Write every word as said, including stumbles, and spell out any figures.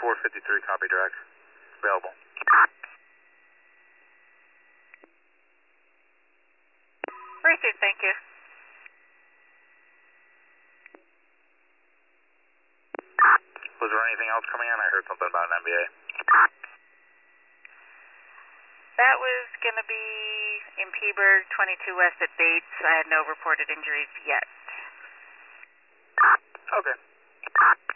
four fifty-three, copy direct. Available. Received, thank you. Was there anything else coming in? I heard something about an M B A. That was going to be in Peaburg, twenty-two West at Bates. I had no reported injuries yet. Okay.